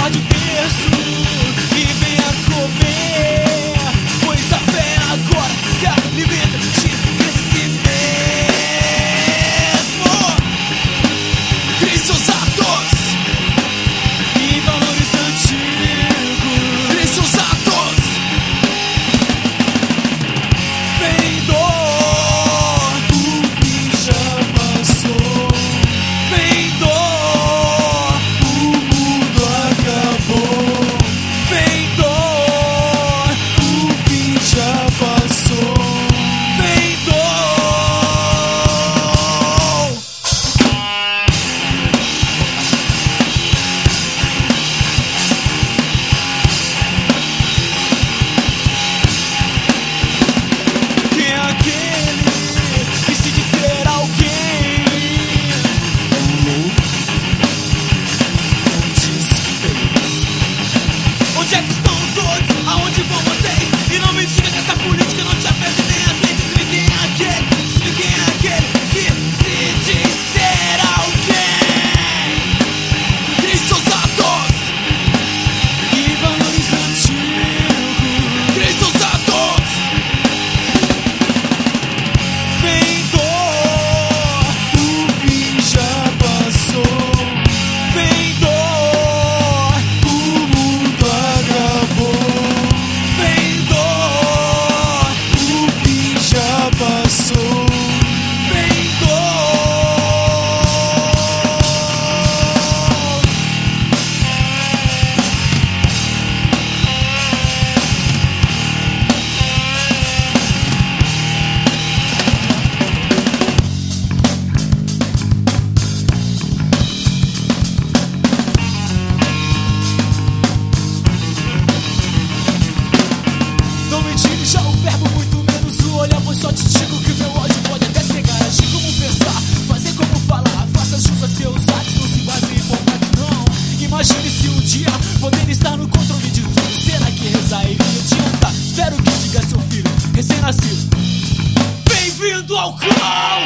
guarde o terço e venha comer, pois a fé agora se alimenta de si mesmo. Crie seus atos e valores antigos. Crie seus atos. Vem dor, o fim já passou. Vem dor, o mundo acabou. Vem dor, o fim já passou. Vem dor. Quem é aquele que se dizer alguém? Onde é que estão todos? Aonde vão vocês? E não me diga que essa política não te afeta nem as leis. Diz-me quem é aquele que se dizer alguém. Crie seus atos e valores antigos. Crie seus atos. Vem dor, o fim já passou. Vem dor, o mundo acabou. Vem dor, o fim já passou. Vem dor. Não me tire já o verbo, muito menos o olhar, pois só te digo que o meu ódio pode até cegar. Agir como pensar, fazer como falar, faça jus a seus atos, não se baseie por pratos, não. Imagine se um dia poder estar no controle de tudo. Será que rezar iria adiantar? Espero que diga seu filho recém-nascido: bem-vindo ao caos.